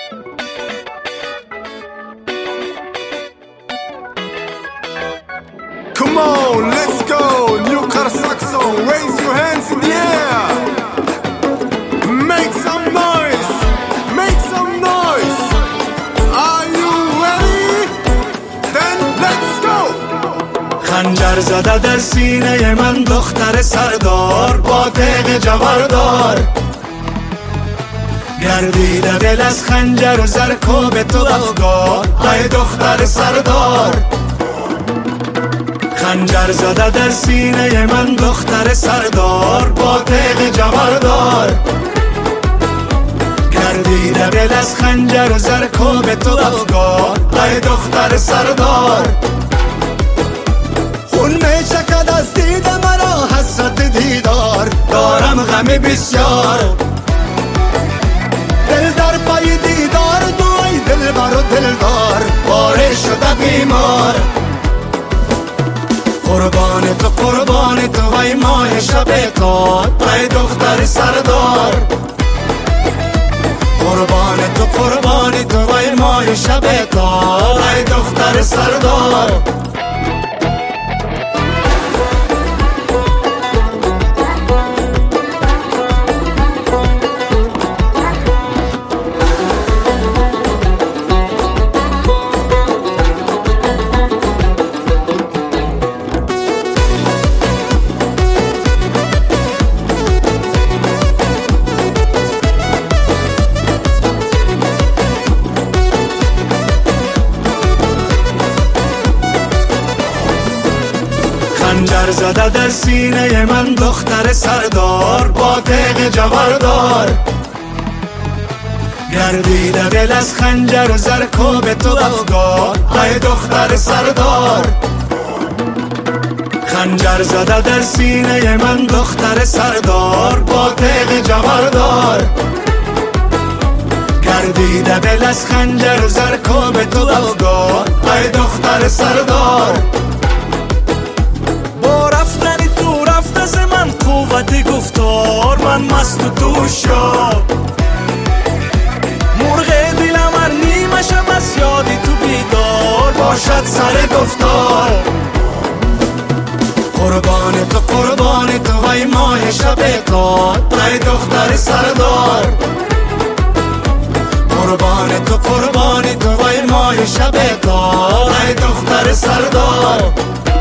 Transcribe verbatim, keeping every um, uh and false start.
Come on, let's go. New car Saxon, raise your hands in the air. Make some noise. Make some noise. Are you ready? Then let's go. خنجر زده در سینه من دختر سردار با تیغ جوردار، گردیده دل از خنجر و زرکوب تو افگار. ای دختر سردار، خنجر زده در سینه من دختر سردار با تیغ جوردار، گردیده دل از خنجر و زرکوب تو افگار. ای دختر سردار، خون می چکد از دید مرا حسرت دیدار، دارم غم بسیار. دل در پای دیدار تو ای دل بر و دلدار، پاره شده بیمار. قربان تو قربان تو ای ماه شب تار، ای دختر سردار. قربان تو قربان تو ای ماه شب تار، ای دختر سردار. خنجر زده در سینه من دختر سردار با تیغ جوردار، گردیده دل از خنجر و زرکوب تو افگار. ای دختر سردار، خنجر زده در سینه من دختر سردار با تیغ جوردار، گردیده دل از خنجر و زرکوب تو افگار. ای دختر سردار، من قوت گفتار من مست و توش شد، مرغ دلم ار نیمه شب از یادی تو بیدار باشد سر گفتار. قربان تو قربان تو ای ماه شب تار، ای دختر سردار. قربان تو قربان تو ای ماه شب تار، ای دختر سردار.